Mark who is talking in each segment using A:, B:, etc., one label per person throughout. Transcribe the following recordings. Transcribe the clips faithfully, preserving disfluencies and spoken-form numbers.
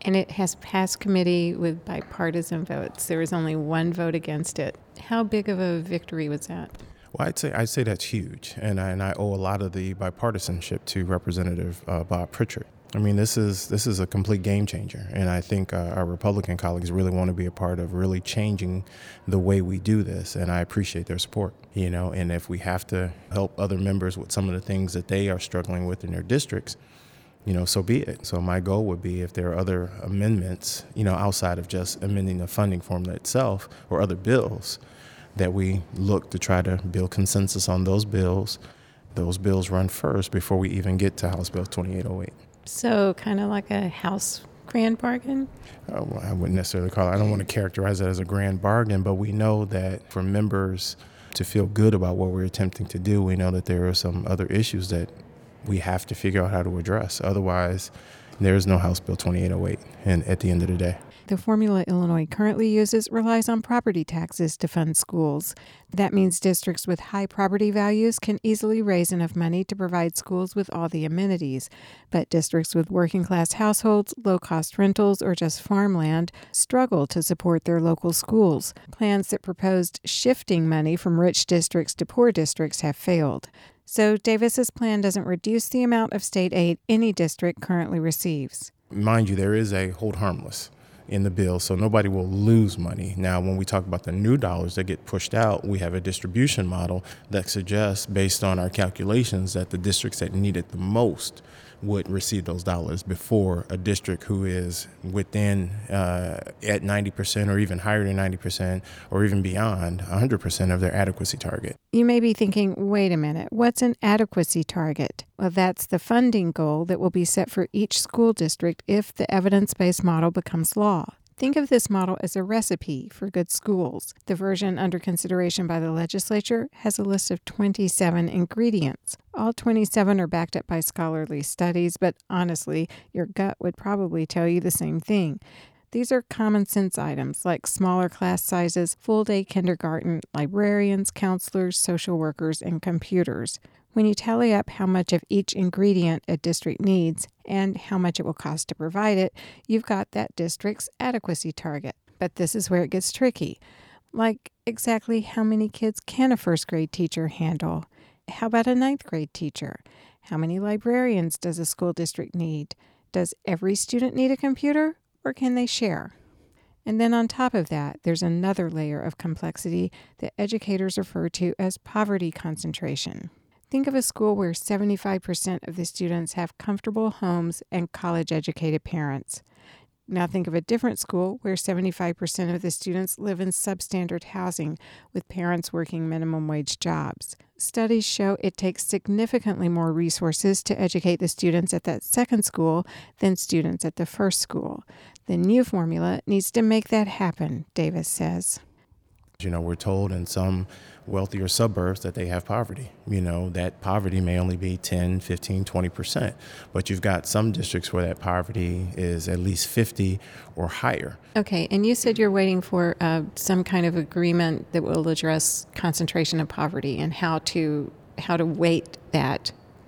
A: And it has passed committee with bipartisan votes. There was only one vote against it. How big of a victory was that?
B: Well, I'd say I'd say that's huge, and I, and I owe a lot of the bipartisanship to Representative uh, Bob Pritchard. I mean, this is this is a complete game changer, and I think uh, our Republican colleagues really want to be a part of really changing the way we do this, and I appreciate their support. You know, and if we have to help other members with some of the things that they are struggling with in their districts, you know, so be it. So my goal would be, if there are other amendments, you know, outside of just amending the funding formula itself or other bills, that we look to try to build consensus on those bills. Those bills run first before we even get to House Bill twenty-eight oh eight.
A: So kind of like a House grand bargain?
B: Uh, well, I wouldn't necessarily call it, I don't want to characterize it as a grand bargain, but we know that for members to feel good about what we're attempting to do, we know that there are some other issues that we have to figure out how to address. Otherwise, there is no House Bill twenty-eight oh eight and at the end of the day.
A: The formula Illinois currently uses relies on property taxes to fund schools. That means districts with high property values can easily raise enough money to provide schools with all the amenities. But districts with working-class households, low-cost rentals, or just farmland struggle to support their local schools. Plans that proposed shifting money from rich districts to poor districts have failed. So Davis's plan doesn't reduce the amount of state aid any district currently receives.
B: Mind you, there is a hold harmless in the bill, so nobody will lose money. Now, when we talk about the new dollars that get pushed out, we have a distribution model that suggests, based on our calculations, that the districts that need it the most would receive those dollars before a district who is within uh, at ninety percent or even higher than ninety percent or even beyond one hundred percent of their adequacy target.
A: You may be thinking, wait a minute, what's an adequacy target? Well, that's the funding goal that will be set for each school district if the evidence-based model becomes law. Think of this model as a recipe for good schools. The version under consideration by the legislature has a list of twenty-seven ingredients. All twenty-seven are backed up by scholarly studies, but honestly, your gut would probably tell you the same thing. These are common sense items like smaller class sizes, full-day kindergarten, librarians, counselors, social workers, and computers. When you tally up how much of each ingredient a district needs and how much it will cost to provide it, you've got that district's adequacy target. But this is where it gets tricky. Like, exactly how many kids can a first grade teacher handle? How about a ninth grade teacher? How many librarians does a school district need? Does every student need a computer, or can they share? And then on top of that, there's another layer of complexity that educators refer to as poverty concentration. Think of a school where seventy-five percent of the students have comfortable homes and college-educated parents. Now think of a different school where seventy-five percent of the students live in substandard housing with parents working minimum wage jobs. Studies show it takes significantly more resources to educate the students at that second school than students at the first school. The new formula needs to make that happen, Davis says.
B: You know, we're told in some wealthier suburbs that they have poverty. You know, that poverty may only be ten, fifteen, twenty percent. But you've got some districts where that poverty is at least fifty or higher.
A: Okay, and you said you're waiting for uh, some kind of agreement that will address concentration of poverty and how to how to weight that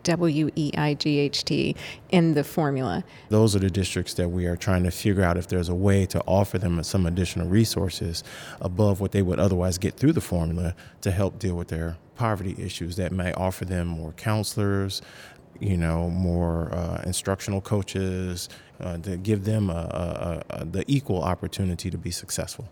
A: W E I G H T in the formula.
B: Those are the districts that we are trying to figure out if there's a way to offer them some additional resources above what they would otherwise get through the formula to help deal with their poverty issues. That may offer them more counselors, you know, more uh, instructional coaches, uh, to give them a, a, a, the equal opportunity to be successful.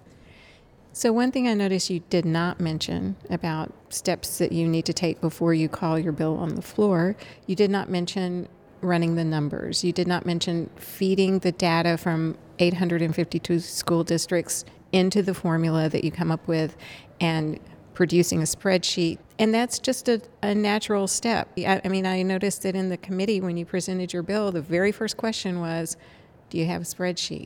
A: So one thing I noticed you did not mention about steps that you need to take before you call your bill on the floor, you did not mention running the numbers. You did not mention feeding the data from eight hundred fifty-two school districts into the formula that you come up with and producing a spreadsheet. And that's just a, a natural step. I, I mean, I noticed that in the committee when you presented your bill, the very first question was, do you have a spreadsheet?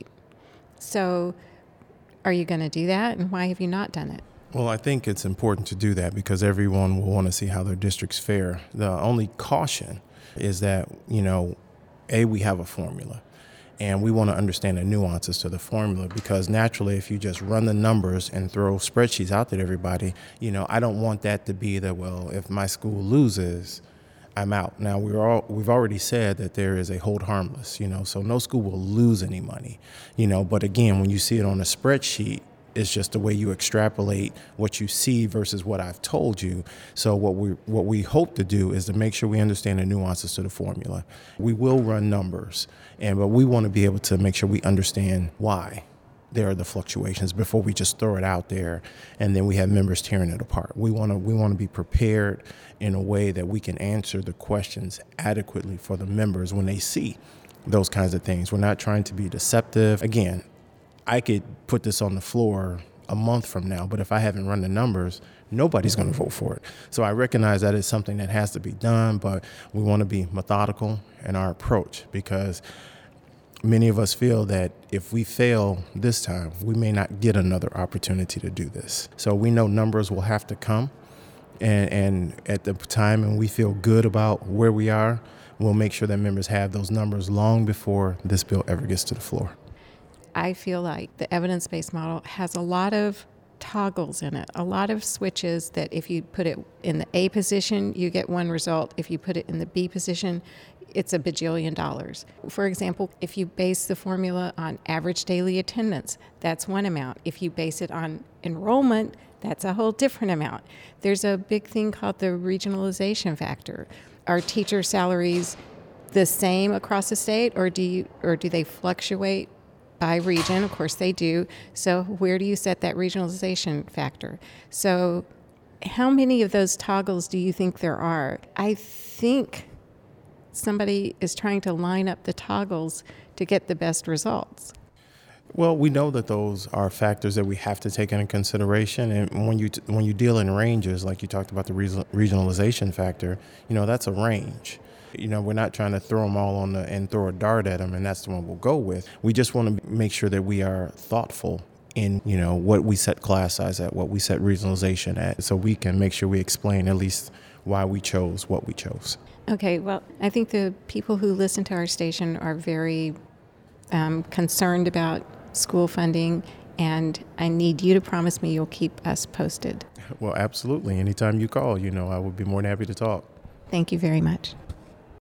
A: So are you going to do that, and why have you not done it?
B: Well, I think it's important to do that because everyone will want to see how their districts fare. The only caution is that, you know, A, we have a formula, and we want to understand the nuances to the formula because naturally if you just run the numbers and throw spreadsheets out there to everybody, you know, I don't want that to be that, well, if my school loses, I'm out. Now, we're all, we've already said that there is a hold harmless, you know, so no school will lose any money, you know, but again, when you see it on a spreadsheet, it's just the way you extrapolate what you see versus what I've told you. So what we what we hope to do is to make sure we understand the nuances to the formula. We will run numbers, and but we want to be able to make sure we understand why there are the fluctuations before we just throw it out there and then we have members tearing it apart. We want to we want to be prepared in a way that we can answer the questions adequately for the members when they see those kinds of things. We're not trying to be deceptive. Again, I could put this on the floor a month from now, but if I haven't run the numbers, nobody's going to vote for it. So I recognize that it's something that has to be done, but we want to be methodical in our approach because many of us feel that if we fail this time, we may not get another opportunity to do this. So we know numbers will have to come, and, and at the time when we feel good about where we are, we'll make sure that members have those numbers long before this bill ever gets to the floor.
A: I feel like the evidence-based model has a lot of toggles in it, a lot of switches that if you put it in the A position, you get one result. If you put it in the B position, it's a bajillion dollars. For example, if you base the formula on average daily attendance, that's one amount. If you base it on enrollment, that's a whole different amount. There's a big thing called the regionalization factor. Are teacher salaries the same across the state, or do you, or do they fluctuate by region? Of course they do. So where do you set that regionalization factor? So how many of those toggles do you think there are? I think somebody is trying to line up the toggles to get the best results.
B: Well, we know that those are factors that we have to take into consideration. And when you t- when you deal in ranges, like you talked about the re- regionalization factor, you know, that's a range. You know, we're not trying to throw them all on the and throw a dart at them, and that's the one we'll go with. We just want to make sure that we are thoughtful in, you know, what we set class size at, what we set regionalization at, so we can make sure we explain at least why we chose what we chose.
A: Okay, well, I think the people who listen to our station are very um, concerned about school funding, and I need you to promise me you'll keep us posted.
B: Well, absolutely. Anytime you call, you know, I would be more than happy to talk.
A: Thank you very much.